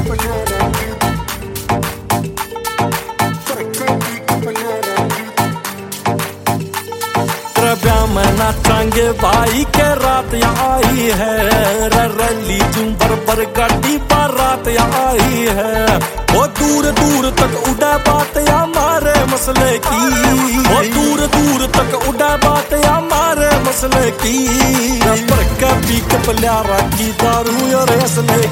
ब्याह में नाचांगे भाई के रात आई है, रैली झूमर पर गाड़ी बारात आई है। वो दूर दूर तक उड़ा बात हमारे मसले की, वो दूर दूर तक उड़ा बात हमारे मसले की। पर कभी कपलियारा की दारू और असले